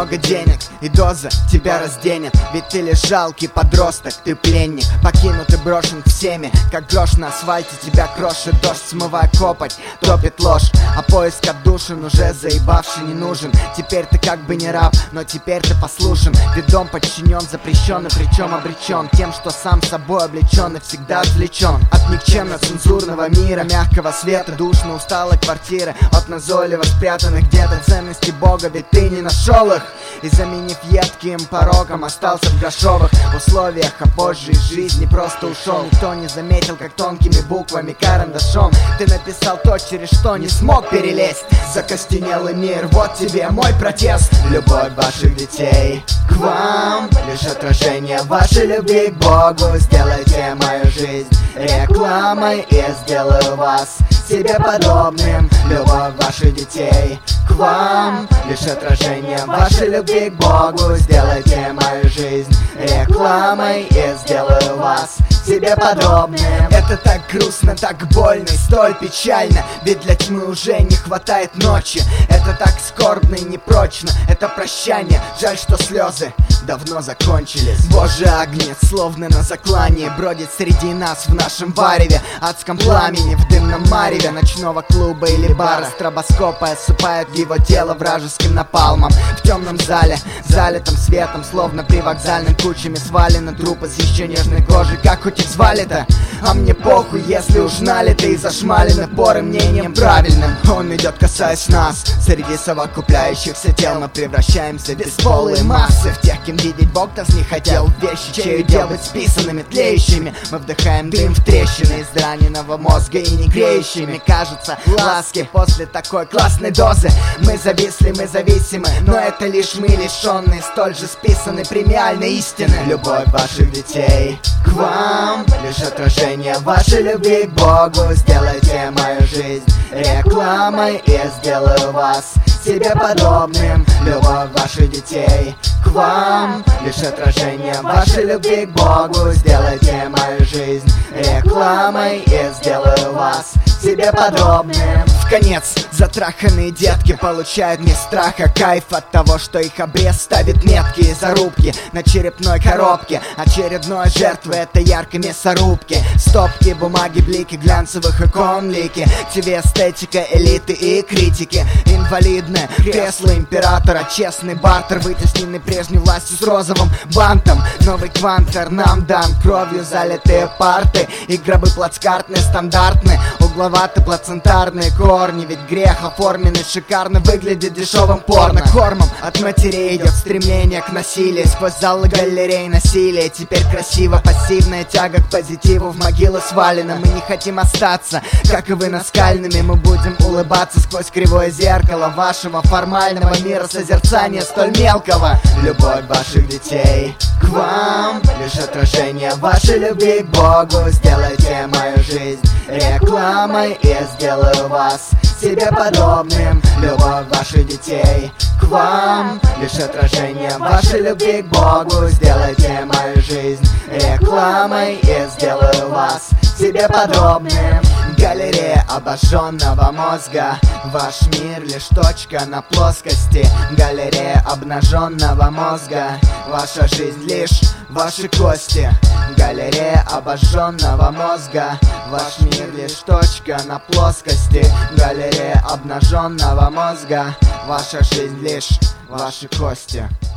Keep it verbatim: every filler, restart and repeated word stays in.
много денег, и доза тебя разденет. Ведь ты лишь жалкий подросток, ты пленник, покинут и брошен всеми. Как грош на асфальте тебя крошит дождь, смывая копоть, топит ложь. А поиск отдушин уже заебавший не нужен. Теперь ты как бы не раб, но теперь ты послушен. Ведь дом подчинен, запрещен и причем обречен тем, что сам собой облечен и всегда отвлечен от никчемно-цензурного мира, мягкого света, душно усталой квартиры, от назойливо спрятанных где-то ценностей Бога. Ведь ты не нашел их, и заменив едким пороком, остался в грошовых условиях. А позже из жизни просто ушел. Никто не заметил, как тонкими буквами карандашом ты написал то, через что не смог перелезть. Закостенелый мир, вот тебе мой протест. Любовь ваших детей к вам лишь отражение вашей любви к Богу. Сделайте мою жизнь рекламой, и я сделаю вас себе подобным. Любовь ваших детей к вам лишь отражение вашей любви к Богу. Сделайте мою жизнь рекламой, и я сделаю вас себе подобным. Это так грустно, так больно и столь печально, ведь для тьмы уже не хватает ночи. Это так скорбно и непрочно, это прощание. Жаль, что слезы давно закончились. Боже, агнец, словно на заклании, бродит среди нас в нашем вареве, адском пламени, в дымном мареве ночного клуба или бара. Стробоскопы осыпают его тело вражеским напалмом. В темном зале, залитом светом, словно при вокзальной кучами свалены трупы с еще нежной кожей. Как хоть их звали-то? А мне похуй, если уж налиты и зашмалены поры мнением правильным. Он идет, касаясь нас, среди совокупляющихся тел мы превращаемся в бесполые массы, в тех, кем видеть Бог нас не хотел. Вещи, чей удел быть списанными, тлеющими. Мы вдыхаем дым в трещины из раненого мозга и не греющими. Кажется, ласки после такой классной дозы. Мы зависли, мы зависимы, но это лишь мы, лишенные столь же списанной премиальной истины. Любовь ваших детей к вам лишь отражение вашей любви к Богу. Сделайте мою жизнь рекламой, и я сделаю вас себе подобным. Любовь ваших детей к вам лишь отражение вашей любви к Богу. Сделайте мою жизнь рекламой, и я сделаю вас себе подобным. В конец затраханные детки получают не страх, а кайф от того, что их обрез ставит меткие зарубки на черепной коробке. Очередной жертвы этой яркой мясорубки. Стопки, бумаги, блики, глянцевых икон, лики. Тебе эстетика элиты и критики. Инвалидное кресло императора, честный бартер, вытесненный прежней властью с розовым бантом. Новый квантер нам дан, кровью залитые парты и гробы плацкартные, стандартные, угловато-плацентарные корни. Ведь грех оформленный шикарно выглядит дешевым порно. Кормом от матерей идет стремление к насилию, сквозь залы галерей насилия. Теперь красиво пассивная тяга к позитиву в могилы свалена. Мы не хотим остаться, как и вы, наскальными. Мы будем улыбаться сквозь кривое зеркало вашего формального мира созерцания столь мелкого. Любовь ваших детей к вам лишь отражение вашей любви к Богу. Сделайте мою жизнь рекламой, и я сделаю вас себе подобным. Любовь ваших детей к вам лишь отражение вашей любви к Богу. Сделайте мою жизнь рекламой, и я сделаю вас себе подобным. Галерея обожженного мозга, ваш мир лишь точка на плоскости. Галерея обнаженного мозга, ваша жизнь лишь ваши кости. Галерея обожженного мозга, ваш мир лишь точка на плоскости. Галерея обнаженного мозга, ваша жизнь лишь ваши кости.